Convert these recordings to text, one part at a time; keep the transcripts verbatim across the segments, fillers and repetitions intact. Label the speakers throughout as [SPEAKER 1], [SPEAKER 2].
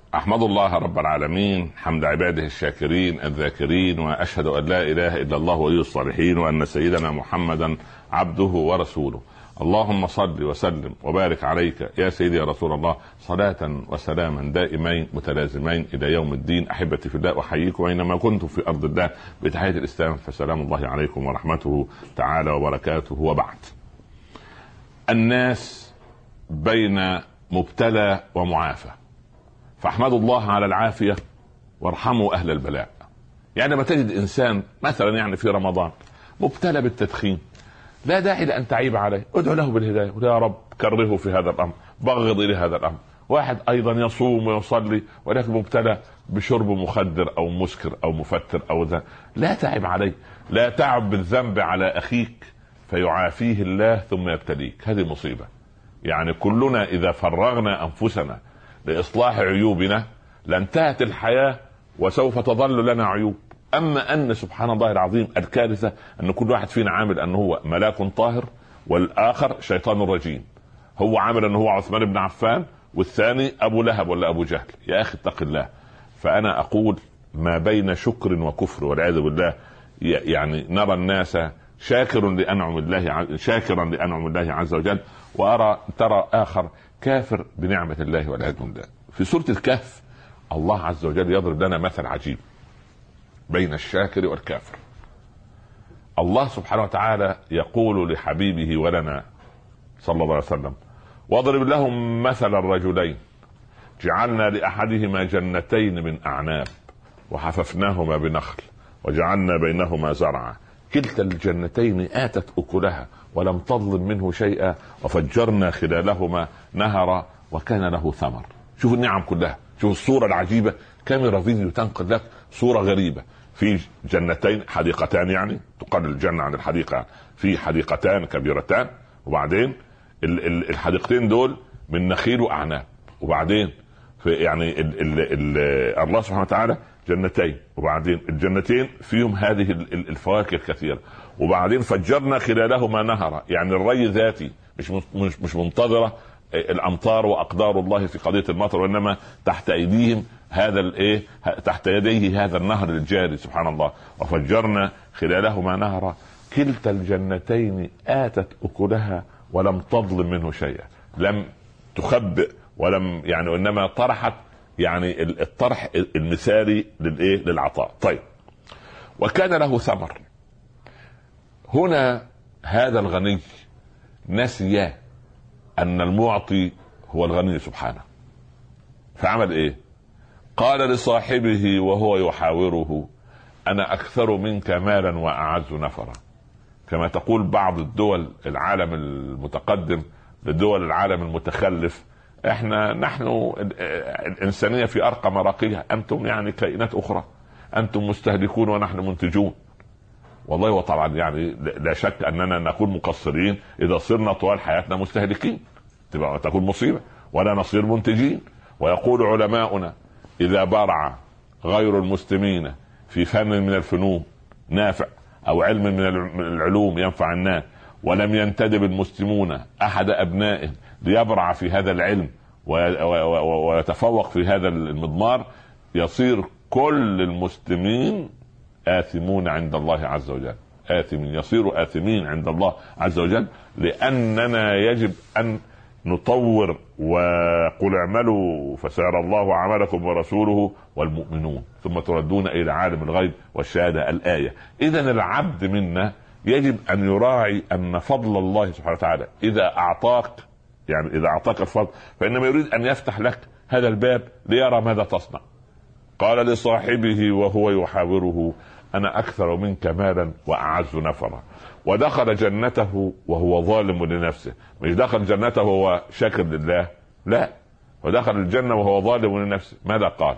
[SPEAKER 1] أحمد الله رب العالمين حمد عباده الشاكرين الذاكرين، وأشهد أن لا إله إلا الله ولي الصالحين، وأن سيدنا محمدا عبده ورسوله. اللهم صل وسلم وبارك عليك يا سيدي يا رسول الله، صلاة وسلاما دائمين متلازمين إلى يوم الدين. أحبتي في الله، أحييكم أينما كنتم في أرض الله بتحية الإسلام، فسلام الله عليكم ورحمته تعالى وبركاته. وبعد، الناس بين مبتلى ومعافى، فاحمدوا الله على العافية وارحموا أهل البلاء. يعني لما تجد إنسان مثلا يعني في رمضان مبتلى بالتدخين، لا داعي لأن تعيب عليه، ادعو له بالهداية، يا رب كرهه في هذا الأمر، بغض إلى هذا الأمر. واحد أيضا يصوم ويصلي ولكن مبتلى بشرب مخدر أو مسكر أو مفتر أو ذا، لا تعب عليه، لا تعب بالذنب على أخيك فيعافيه الله ثم يبتليك. هذه مصيبة. يعني كلنا إذا فرغنا أنفسنا لإصلاح عيوبنا لانتهت الحياة وسوف تظل لنا عيوب. أما أن سبحان الله العظيم الكارثة أن كل واحد فينا عامل أنه هو ملاك طاهر والآخر شيطان رجيم. هو عامل أنه هو عثمان بن عفان والثاني أبو لهب ولا أبو جهل. يا أخي اتق الله. فأنا أقول ما بين شكر وكفر والعياذ بالله. يعني نرى الناس شاكر لأنعم الله شاكرا لأنعم الله عز وجل، وأرى ترى آخر كافر بنعمة الله والعياذ بالله. في سورة الكهف الله عز وجل يضرب لنا مثل عجيب بين الشاكر والكافر. الله سبحانه وتعالى يقول لحبيبه ولنا صلى الله عليه وسلم: واضرب لهم مثل الرجلين جعلنا لأحدهما جنتين من أعناب وحففناهما بنخل وجعلنا بينهما زرعا كلتا الجنتين آتت أكلها ولم تظلم منه شيئا وفجرنا خلالهما نهرا وكان له ثمر. شوف النعم كلها، شوف الصورة العجيبة. كاميرا فيديو تنقل لك صورة غريبة. في جنتين، حديقتان، يعني تقل الجنة عن الحديقة، في حديقتان كبيرتان، وبعدين الحديقتين دول من نخيل وأعناب، وبعدين في يعني ال ال ال الله سبحانه وتعالى جنتين، وبعدين الجنتين فيهم هذه الفواكه الكثيرة، وبعدين فجرنا خلالهما نهرا. يعني الري ذاتي، مش مش مش منتظرة الأمطار وأقدار الله في قضية المطر، وإنما تحت أيديهم هذا الايه تحت يديه هذا النهر الجاري سبحان الله. وفجرنا خلالهما نهرا كلتا الجنتين آتت أكلها ولم تظلم منه شيئا. لم تخبئ ولم يعني وإنما طرحت، يعني الطرح المثالي للايه للعطاء. طيب، وكان له ثمر. هنا هذا الغني نسي أن المعطي هو الغني سبحانه، فعمل ايه؟ قال لصاحبه وهو يحاوره: أنا أكثر منك مالا وأعز نفرا. كما تقول بعض الدول العالم المتقدم لدول العالم المتخلف: احنا نحن الإنسانية في أرقى مراقيها، أنتم يعني كائنات أخرى، أنتم مستهلكون ونحن منتجون. والله وطبعا يعني لا شك أننا نكون مقصرين إذا صرنا طوال حياتنا مستهلكين، تبقى تكون مصيبة، ولا نصير منتجين. ويقول علماؤنا: إذا برع غير المسلمين في فن من الفنون نافع أو علم من العلوم ينفع الناس، ولم ينتدب المسلمون أحد أبنائه ليبرع في هذا العلم ويتفوق في هذا المضمار، يصير كل المسلمين آثمون عند الله عز وجل. آثمين، يصيروا آثمين عند الله عز وجل، لأننا يجب أن نطور وقل اعملوا فسيرى الله عملكم ورسوله والمؤمنون ثم تردون إلى عالم الغيب والشهادة. الآية. إذن العبد منا يجب أن يراعي أن فضل الله سبحانه وتعالى إذا أعطاك، يعني إذا أعطاك الفضل فإنما يريد أن يفتح لك هذا الباب ليرى ماذا تصنع. قال لصاحبه وهو يحاوره: أنا أكثر منك مالا وأعز نفرا. ودخل جنته وهو ظالم لنفسه. مش دخل جنته وهو شاكر لله، لا، ودخل الجنة وهو ظالم لنفسه. ماذا قال؟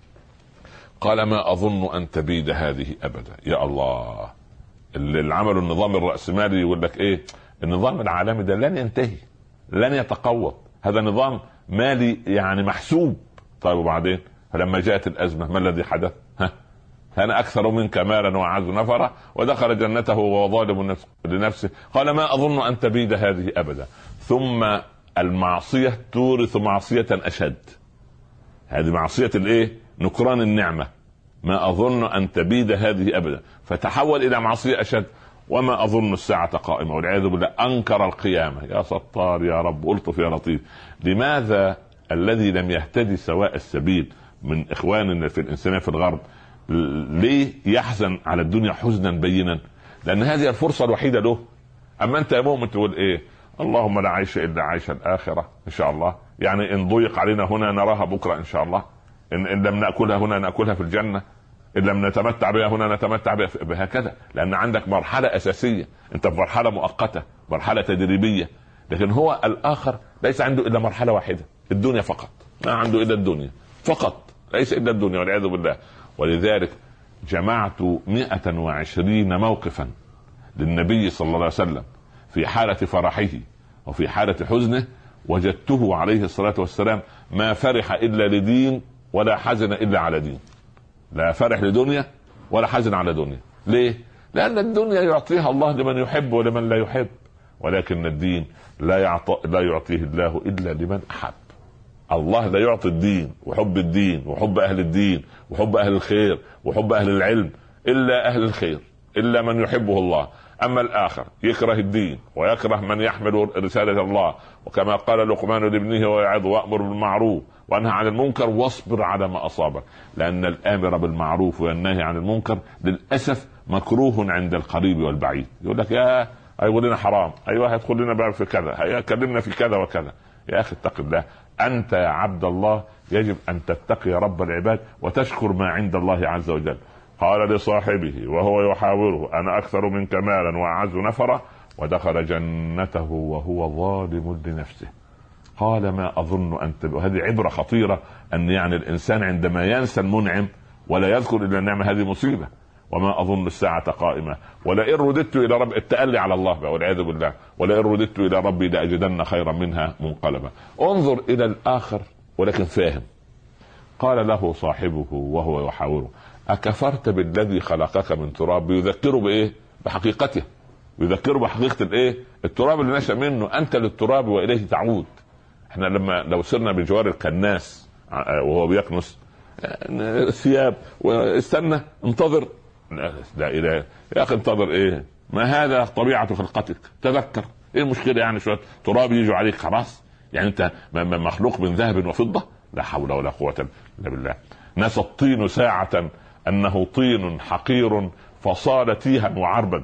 [SPEAKER 1] قال: ما أظن أن تبيد هذه أبدا. يا الله، اللي عملوا النظام الرأسمالي يقول لك إيه؟ النظام العالمي ده لن ينتهي، لن يتقوض، هذا نظام مالي يعني محسوب. طيب وبعدين فلما جاءت الأزمة ما الذي حدث؟ ها؟ أنا أكثر منك مالا وأعز نفرا. ودخل جنته وهو ظالم لنفسه. قال: ما أظن أن تبيد هذه أبدا. ثم المعصية تورث معصية أشد. هذه معصية الايه؟ نكران النعمة. ما اظن ان تبيد هذه ابدا، فتحول الى معصية اشد. وما اظن الساعة قائمة، والعياذ بالله. انكر القيامة. يا ستار يا رب، الطف يا لطيف. لماذا الذي لم يهتدي سواء السبيل من اخواننا في الانسانية في الغرب ليه يحزن على الدنيا حزنا بينا؟ لان هذه الفرصة الوحيدة له. اما انت يا مؤمن تقول ايه؟ اللهم لا عيش الا عيش الاخرة ان شاء الله. يعني ان ضيق علينا هنا نراها بكرة ان شاء الله. ان, إن لم نأكلها هنا نأكلها في الجنة. إن لم نتمتع بها هنا نتمتع بها بهكذا. لأن عندك مرحلة أساسية، أنت في مرحلة مؤقتة، مرحلة تدريبية. لكن هو الآخر ليس عنده إلا مرحلة واحدة، الدنيا فقط. ما عنده إلا الدنيا فقط، ليس إلا الدنيا والعياذ بالله. ولذلك جمعت مئة وعشرين موقفا للنبي صلى الله عليه وسلم في حالة فرحه وفي حالة حزنه. وجدته عليه الصلاة والسلام ما فرح إلا لدين ولا حزن إلا على دين. لا فرح لدنيا ولا حزن على دنيا. ليه؟ لأن الدنيا يعطيها الله لمن يحب ولمن لا يحب، ولكن الدين لا يعطي لا يعطيه الله إلا لمن أحب. الله لا يعطي الدين وحب الدين وحب أهل الدين وحب أهل الخير وحب أهل العلم إلا أهل الخير، إلا من يحبه الله. أما الآخر يكره الدين ويكره من يحمل رسالة الله، وكما قال لقمان لابنه ويعظ وأمر بالمعروف وانهى عن المنكر واصبر على ما أصابك. لأن الآمر بالمعروف والنهي عن المنكر للأسف مكروه عند القريب والبعيد. يقول لك يا هيقول لنا حرام، ايوه هيدخل لنا بقى في كذا، هيكلمنا في كذا وكذا. يا أخي اتق الله. أنت يا عبد الله يجب أن تتقي رب العباد وتشكر ما عند الله عز وجل. قال لصاحبه وهو يحاوره أنا أكثر منك مالا وأعز نفرا، ودخل جنته وهو ظالم لنفسه. قال ما أظن أن تب... هذه عبرة خطيرة، أن يعني الإنسان عندما ينسى المنعم ولا يذكر إلا النعمة هذه مصيبة. وما أظن الساعة قائمة ولئن رددت إلى رب، التألي على الله بقى والعياذ بالله، ولئن رددت إلى ربي لأجدن خيرا منها منقلبا. انظر إلى الآخر ولكن فاهم. قال له صاحبه وهو يحاوره أكفرت بالذي خلقك من تراب. يذكره بإيه؟ بحقيقته، يذكره بحقيقة الإيه؟ التراب اللي نشأ منه. أنت للتراب وإليه تعود. احنا لما لو سرنا بجوار الكناس وهو بيكنس الثياب واستنى انتظر، لا إله يا أخي انتظر إيه؟ ما هذا طبيعة خلقتك، تذكر. إيه المشكلة يعني شوية تراب يجوا عليك خلاص؟ يعني أنت مخلوق من ذهب وفضة؟ لا حول ولا قوة إلا بالله. نسى الطين ساعة أنه طين حقير فصال تيها وعربد،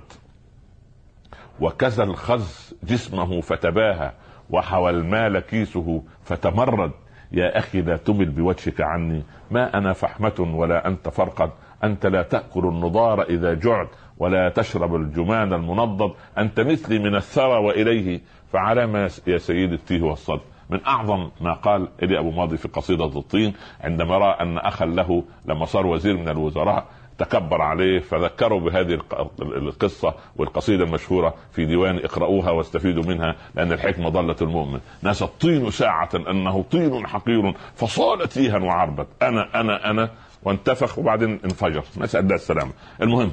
[SPEAKER 1] وكسى الخز جسمه فتباهى، وحوى المال كيسه فتمرد. يا أخي لا تمل بوجهك عني، ما أنا فحمة ولا أنت فرقد. أنت لا تأكل النضار إذا جعت ولا تشرب الجمان المنضد. أنت مثلي من الثرى وإليه فعلى ما يا سيد التيه والصد. من أعظم ما قال إلي أبو ماضي في قصيدة الطين عندما رأى أن أخا له لما صار وزير من الوزراء تكبر عليه، فذكروا بهذه القصة والقصيدة المشهورة في ديوان اقرأوها واستفيدوا منها، لأن الحكمة ضلت المؤمن. ناس الطين ساعة أنه طين حقير فصال تيها وعربت. أنا أنا أنا وانتفخ وبعدين انفجر، نسأل الله السلامة. المهم،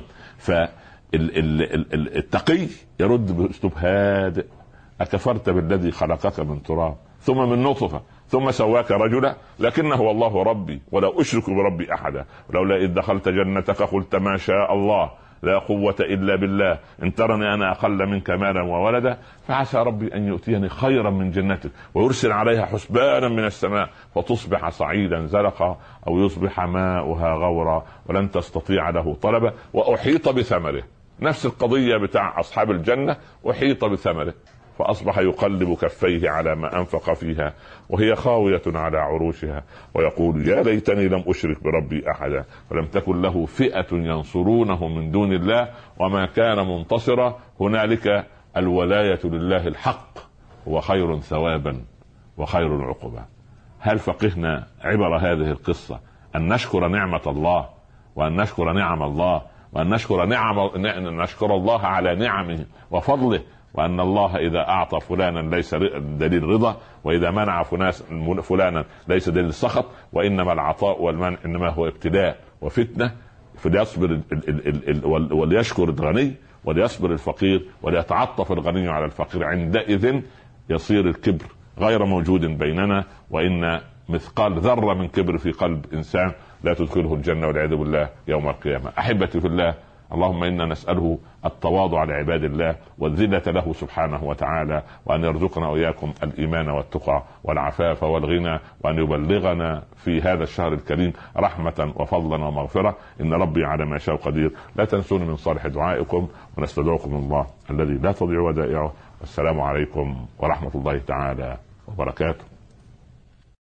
[SPEAKER 1] فالتقي يرد بأسلوب هادئ أكفرت بالذي خلقك من تراب ثم من نطفة ثم سواك رجلا، لكنه والله ربي ولا أشرك بربي أحدا. ولولا إذ دخلت جنتك قلت ما شاء الله لا قوة إلا بالله إن ترني أنا أقل منك مالا وولدا، فعسى ربي أن يؤتيني خيرا من جنتك ويرسل عليها حسبانا من السماء فتصبح صعيدا زلقا أو يصبح ماؤها غورا ولن تستطيع له طلبا وأحيط بثمره. نفس القضية بتاع أصحاب الجنة، أحيط بثمره فأصبح يقلب كفيه على ما أنفق فيها وهي خاوية على عروشها ويقول يا ليتني لم أشرك بربي أحدا. فلم تكن له فئة ينصرونه من دون الله وما كان منتصرا. هنالك الولاية لله الحق، هو خير ثوابا وخير عقبا. هل فقهنا عبر هذه القصة أن نشكر نعمة الله وأن نشكر نعم الله وأن نشكر نعم نشكر الله على نعمه وفضله، وأن الله إذا أعطى فلانا ليس دليل رضا، وإذا منع فلانا ليس دليل سخط، وإنما العطاء والمنع إنما هو ابتلاء وفتنة. فليصبر وليشكر الغني وليصبر الفقير وليتعطف الغني على الفقير. عندئذ يصير الكبر غير موجود بيننا، وإن مثقال ذرة من كبر في قلب إنسان لا تدخله الجنة والعياذ بالله يوم القيامة. أحبتي في الله، اللهم إنا نسأله التواضع لعباد الله والذلة له سبحانه وتعالى، وأن يرزقنا وإياكم الإيمان والتقى والعفاف والغنى، وأن يبلغنا في هذا الشهر الكريم رحمة وفضلا ومغفرة. إن ربي على ما شاء قدير. لا تنسون من صالح دعائكم، ونستدعوكم الله الذي لا تضيع ودائعه. والسلام عليكم ورحمة الله تعالى وبركاته.